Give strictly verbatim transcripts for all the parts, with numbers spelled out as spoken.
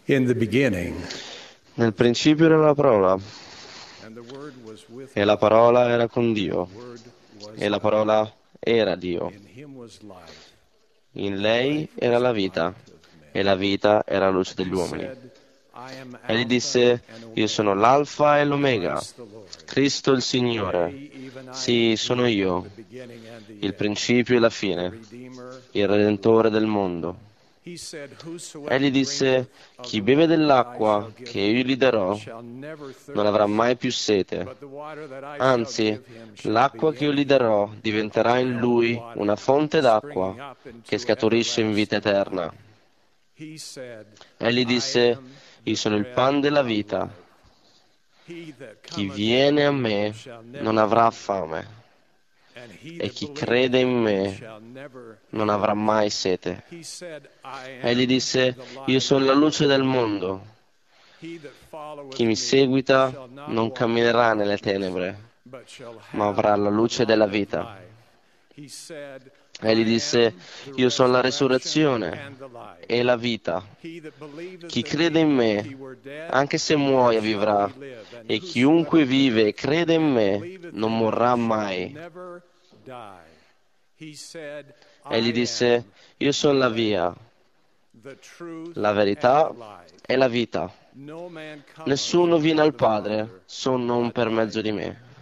In the beginning, Nel principio era la parola, and the Word was with e la parola era con Dio, the Word was e la God. parola era Dio. In him was life. In lei era la vita, e la vita era la luce degli He uomini. said, I am Egli Alpha disse: and Io sono Omega, l'Alfa e l'Omega, Christ the Lord. Cristo il Signore. Yea, even I Sì, am sono He, io, the beginning and the il end, principio e la the fine, Redeemer il of the Redentore world. del mondo. He said, Whosoever Egli disse: drinketh of Chi the beve water that I shall dell'acqua give che io him gli darò shall never non avrà thirst, mai più sete. but the water that I shall Anzi, give him shall l'acqua be che io in gli him darò diventerà a in well of lui una water, fonte d'acqua springing up che into scaturisce in vita everlasting eterna. life. He said, Egli I disse: am Io the sono il bread pan della of vita. life. He that Chi cometh unto viene a me me shall non never avrà hunger, fame, and he e that chi believeth crede in in me me shall never non avrà thirst. mai sete. He said, I Egli am disse: the Io light sono la of luce the del world. mondo. He that Chi followeth mi me seguita shall not non walk in camminerà nelle darkness, tenebre, but shall ma have avrà la the luce della light of vita. life. He said, Egli I disse: am the Io sono la resurrection resurrezione and the life. e la vita. He that believeth Chi in crede in me, though me, he were dead, anche se yet muoia, shall vivrà. he live. And E chiunque whosoever vive e liveth crede in and me believeth non in me morrà shall mai. never die. He said, Egli I disse: am Io the sono la way, via, the truth, la and the verità life. e la vita. No man cometh Nessuno viene unto al the Padre Father se non but per by mezzo di me. me.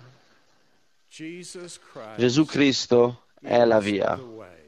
Jesus Gesù Christ Cristo è la is via. the way.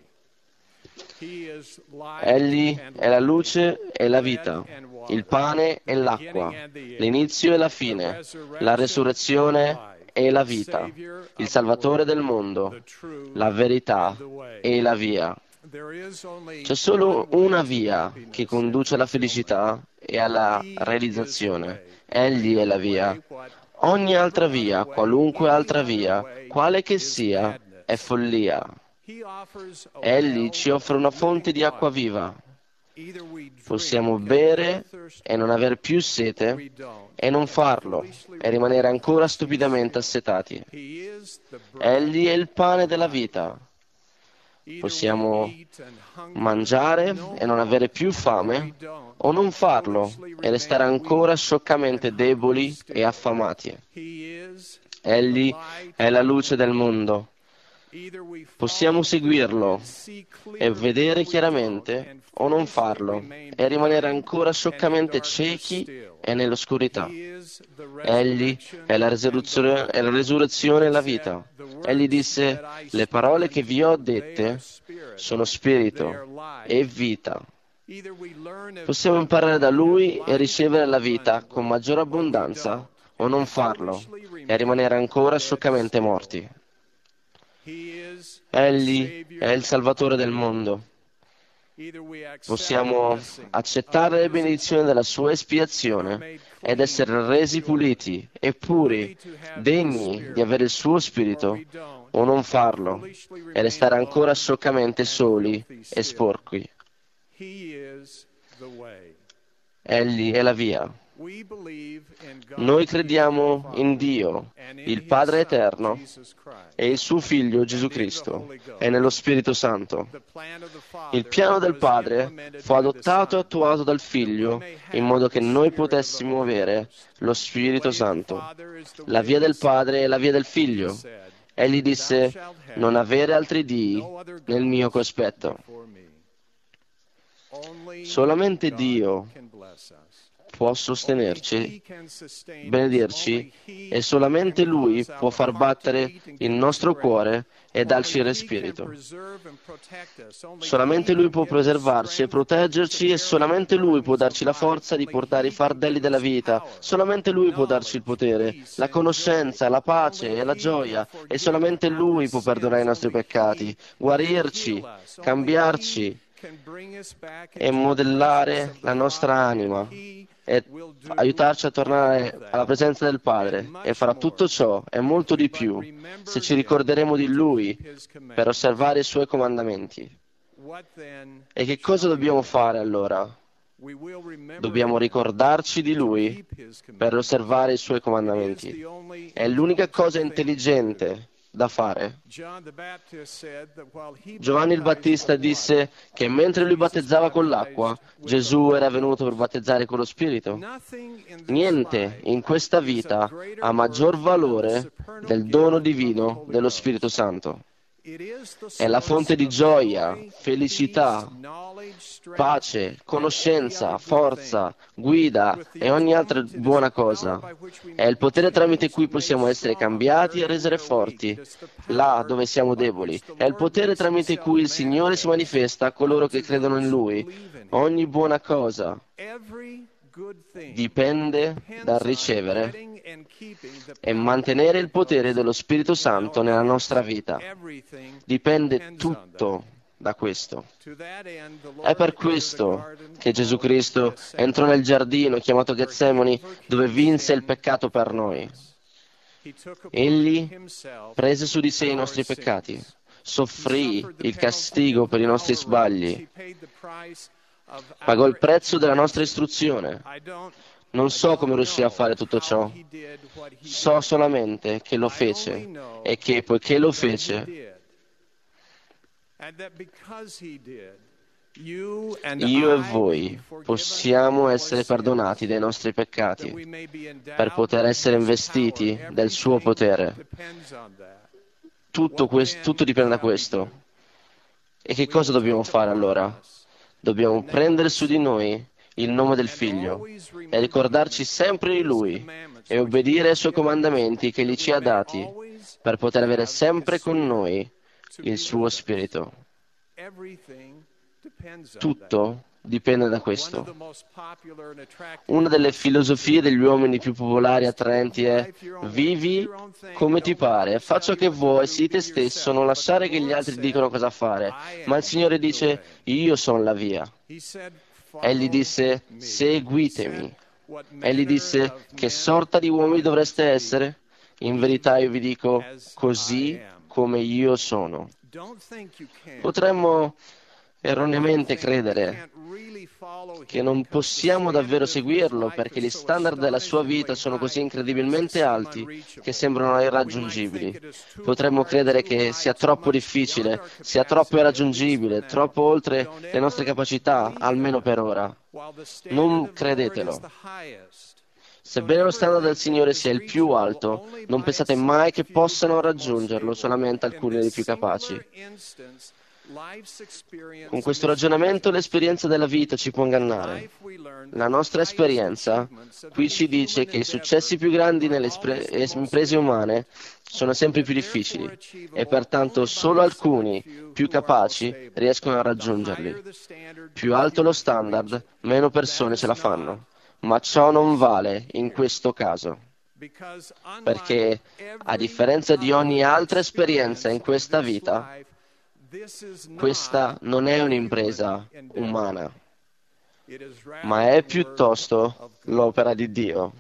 He is light Egli and è la life, luce e la bread vita, and il water, pane the e beginning l'acqua, and the end, l'inizio e la the fine, la resurrection and the resurrezione life, e la the vita, Savior il of the Salvatore del world, mondo, the truth la verità and the way. e la via. There is only C'è solo one way una to via che happiness and conduce alla fulfillment. felicità e alla He is the realizzazione. way. Egli è Any la other via. way, Ogni altra whatever other via, way, qualunque any altra other via, way quale che is sia, è madness. follia. He offers a Egli well ci offre of una fonte living di acqua water. viva. Either we Possiamo drink and never bere thirst e non again, aver più or sete we don't e non and farlo foolishly e rimanere remain ancora thirsty stupidamente still. assetati. He is the bread Egli è il pane of della life. vita. Either we Possiamo eat and hunger mangiare no e non avere more, più or we fame don't o non and farlo foolishly e restare remain weak ancora and scioccamente hungry deboli e still. affamati. He is the Egli light è la of the luce del world. mondo. Either we Possiamo follow him seguirlo and see e clearly, or vedere we don't chiaramente and o non foolishly farlo remain e rimanere blind ancora and in scioccamente darkness ciechi still. e nell'oscurità. He is the Egli è resurrection la and the risurrezione, è life. la risurrezione e He la said, vita. the Egli words disse: that I le speak parole che unto vi ho you, they are dette spirit, sono they are spirito e life. vita. Either we learn of Possiamo him imparare da and have Lui e life ricevere la vita con abundantly, maggiore or we abbondanza don't o and non farlo foolishly e rimanere remain ancora dead scioccamente still. morti. He is the Egli è Savior il Salvatore of the del world. mondo. Either we accept the Possiamo blessings of accettare le his benedizioni della atonement sua and are espiazione made ed clean essere and resi pure, puliti e puri, worthy to have his degni di spirit, avere il suo or spirito, we don't o non and farlo foolishly e remain restare ancora alone scioccamente and soli filthy e still. sporchi. He is the way. Egli è la via. We believe in Noi God the eternal crediamo in Father Dio, and in il his Padre Son eterno, Jesus e il Christ suo Figlio Gesù and in the Cristo, Holy e nello Ghost. Spirito Santo. The plan of the Il Father piano del was Padre implemented fu by the adottato e Son, attuato dal that we Figlio may in have modo che the noi Spirit of the potessimo Holy avere Ghost. lo The Spirito way of the Santo. Father is the La way of via the del Son. Padre è la via del He Figlio. said, Egli Thou disse: shalt non have avere altri dii no other nel mio gods cospetto. before me. Only Solamente God Dio can bless us. può Only sostenerci, He can sustain us. benedirci, Only e He can solamente Lui cause può our far heart to battere beat and il give us nostro breath. cuore e darci Only il He can respiro. preserve and protect us. Only Solamente He Lui can può give us preservarci e strength to proteggerci, e carry the solamente Lui può burdens of darci la life. forza di Only portare i He can fardelli give della us vita. power, Solamente Lui può darci il knowledge, potere, peace, la and joy. conoscenza, la pace Only e la He can gioia, e forgive solamente our Lui può perdonare i sins. nostri Only peccati, He can heal guarirci, us. Only He cambiarci can bring us back e into the presence modellare of the la nostra Father, and anima He e will do aiutarci a all of tornare alla that presenza del and Padre, e much farà tutto more ciò e if molto we di but più se remember ci Him ricorderemo di to Lui keep His per commandments. osservare i Suoi comandamenti. What then E che cosa shall we dobbiamo do? fare allora? We will remember Dobbiamo Him ricordarci di to Lui keep His per commandments. osservare i Suoi It is comandamenti. the only È l'unica intelligent cosa thing to do. intelligente da fare. John the Baptist said that while he Giovanni il Battista baptized with disse water, che mentre lui battezzava con l'acqua, with the Gesù Holy era venuto per battezzare con lo Spirito. Nothing in this Niente life in questa is of vita greater ha maggior worth than the valore supernal del gift dono of the divino Holy dello Ghost. Spirito Santo. It is the È la source fonte di of gioia, joy, felicità, peace, knowledge, strength, pace, and every conoscenza, other good forza, thing. guida With the e ogni altra atonement, it is buona the power cosa. by which we È may il be potere tramite changed cui and made possiamo essere strong cambiati e where we resere are weak. forti, It is the là power dove siamo by deboli. which the È il Lord potere makes tramite himself cui il Signore si manifest manifesta a coloro che unto credono in those who Lui. believe in him. Ogni buona cosa Every good thing dipende dal depends on ricevere getting and keeping the e power mantenere of il the potere Ghost dello Spirito in Santo our nella hearts. nostra vita. Everything Dipende depends on that. tutto da questo. To that end, the È Lord per entered a questo garden che Gesù called Cristo Gethsemane, entrò nel giardino chiamato where he Getsemani, dove overcame vinse il sin peccato per for noi. us. He took upon Egli himself prese su di sé i our nostri peccati, sins. He soffrì suffered the il penalty castigo of per i nostri our wrongs. sbagli, He paid the price of pagò our il prezzo della nostra education. istruzione. I don't Non I so don't come riuscì a know fare tutto how ciò, he did what he so did. solamente che lo I only fece know e che poiché lo that he fece, did. And that because he did, you and io e I may be voi forgiven possiamo of our essere perdonati sins, dai nostri that peccati we may be per endowed poter with essere his investiti power. del suo Everything potere. depends on that. Tutto, What questo, tutto then dipende da shall we questo. do? E che We cosa will dobbiamo take fare upon allora? us Dobbiamo the name of prendere the su di Son noi il nome del and Figlio always e remember him ricordarci and keep sempre di his Lui commandments e which he obbedire ai has Suoi given us, comandamenti che Egli that ci we ha may dati always per poter avere have sempre his con Spirit noi to il be Suo with us. Spirito. Everything depends on that. Tutto dipende da One of questo. the most popular and attractive Una delle philosophies filosofie degli uomini più popolari e is to live attraenti è: life your own way, do vivi your own thing, come ti don't let pare, others fa tell ciò you che what to vuoi, do, sii be te stesso, yourself. non But the lasciare che gli Lord altri said, dicano cosa fare. I Ma il am Signore the dice: way. io sono la via. He said, Egli follow disse: me. He said, seguitemi. what Egli manner disse: of che men sorta di uomini ought ye dovreste to be? essere? In Even verità io vi dico: as I così am. come io sono. Don't think you can. Potremmo But don't erroneamente think we credere can't really follow che him non because the possiamo davvero standard of his seguirlo life perché is gli so standard della sua vita astonishingly sono così high as to incredibilmente seem alti che unreachable. sembrano We might think irraggiungibili. it is too Potremmo hard, credere too che sia high, too troppo much beyond difficile, our sia troppo capacity, at least for irraggiungibile, now. troppo oltre Don't le nostre ever capacità, believe almeno that. per ora. While the standard Non of the Lord is credetelo. the highest, don't Sebbene lo ever standard del think that it Signore is sia il più reachable alto, only non by a pensate mai select che few possano who are more raggiungerlo stable. solamente In alcuni this dei più capaci. singular instance, life's experience Con questo misleads ragionamento us. l'esperienza della vita ci può In ingannare. life we learn La that the nostra highest esperienza achievements of qui any ci dice human che i endeavor successi più grandi are nelle always espre- the most imprese umane difficult, sono sempre and più therefore difficili e achievable pertanto only by solo a select alcuni few più who are most capaci stable. riescono a The raggiungerli. higher the standard, Più the alto lo fewer can reach standard, it. meno That persone ce is la not fanno. the Ma ciò non case vale in here, questo caso, because unlike perché a every differenza di ogni other altra esperienza in experience of questa this vita, life, this is not questa non è a human un'impresa endeavor. umana, It is ma rather è the work piuttosto of God. l'opera di Dio.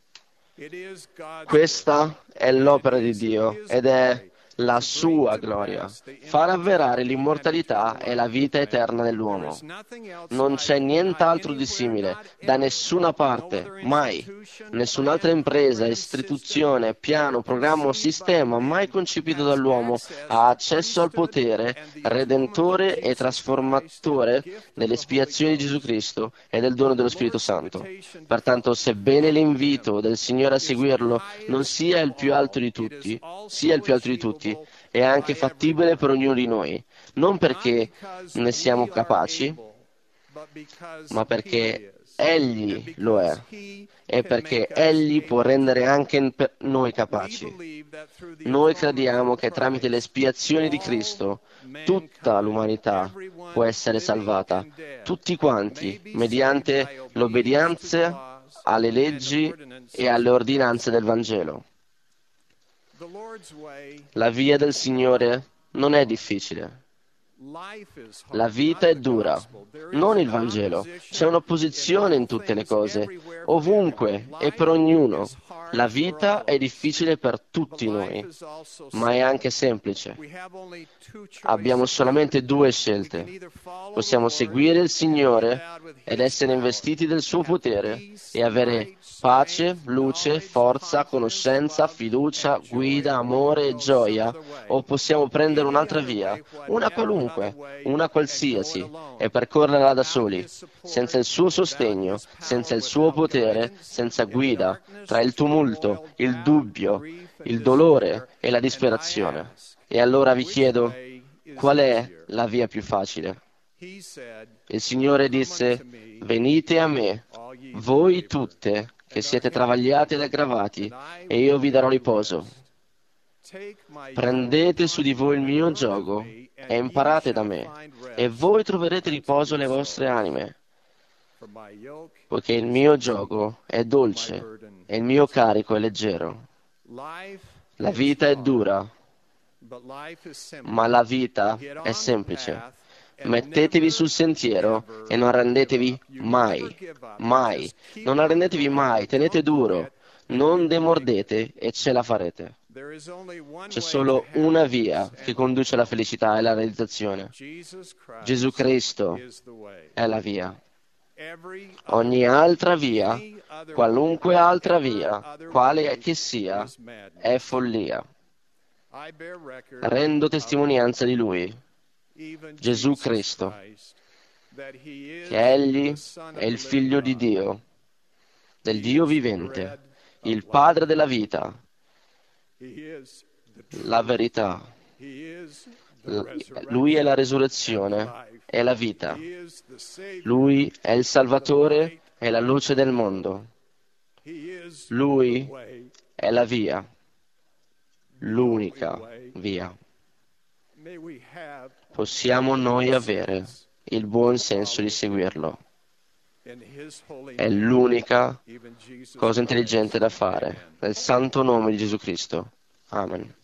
It is God's work, Questa è and it l'opera di is Dio His ed è glory la to bring sua to gloria, pass the far avverare immortality and l'immortalità eternal e la life vita of man. eterna There dell'uomo. is nothing else Non like c'è it, not nient'altro di anywhere, simile not da ever. nessuna No parte, other mai. institution, Nessun'altra plan, impresa, program, system istituzione, piano, ever programma o conceived by sistema mai man concepito has dall'uomo access ha to accesso al priesthood potere and the atonement of redentore e Jesus Christ and the trasformatore gift of the Holy dell'espiazione di Gesù Ghost. Cristo e del dono While the dello Spirito Lord's Santo. invitation to Pertanto, sebbene follow l'invito Him del Signore a is the seguirlo non highest sia of il più alto all, di it is tutti, also sia il più alto di tutti, achievable è anche by fattibile per everyone. ognuno di noi, non Not perché because ne siamo we are capaci, able, but because ma He perché is, and Egli lo è because He e can perché make us Egli può able rendere too. anche in- per noi We capaci. believe that through the Noi atonement crediamo of che tramite Christ, l'espiazione di all Cristo tutta mankind, l'umanità può everyone essere living salvata, and dead, tutti may quanti, be saved mediante by obedience to the l'obbedienza laws alle and leggi ordinances e alle of the ordinanze gospel. del Vangelo. The Lord's way La via del is not Signore non è hard. difficile. La vita è dura, non il Vangelo. C'è un'opposizione in tutte le cose, ovunque e per ognuno. La vita è difficile per tutti noi, ma è anche semplice. Abbiamo solamente due scelte. Possiamo seguire il Signore ed essere investiti del suo potere e avere pace, luce, forza, conoscenza, fiducia, guida, amore e gioia, o possiamo prendere un'altra via, una qualunque, una qualsiasi, e percorrerla da soli, senza il suo sostegno, senza il suo potere, senza guida, tra il tumulto, il dubbio, il dolore e la disperazione. E allora vi chiedo, qual è la via più facile? Il Signore disse, venite a me, voi tutte che siete travagliati ed aggravati, e io vi darò riposo. Prendete su di voi il mio giogo e imparate da me, e voi troverete riposo alle vostre anime, poiché il mio giogo è dolce e il mio carico è leggero. La vita è dura, ma la vita è semplice. Mettetevi sul sentiero e non arrendetevi mai, mai. Non arrendetevi mai, tenete duro, non demordete e ce la farete. C'è solo una via che conduce alla felicità e alla realizzazione. Gesù Cristo è la via. Ogni altra via, qualunque altra via, quale che sia, è follia. Rendo testimonianza di Lui, Gesù Cristo, che Egli è il Figlio di Dio, del Dio vivente, il Padre della vita, la verità. Lui è la resurrezione e la vita. Lui è il Salvatore e la luce del mondo. Lui è la via, l'unica via. Possiamo noi avere il buon senso di seguirlo. È l'unica cosa intelligente da fare. Nel santo nome di Gesù Cristo. Amen.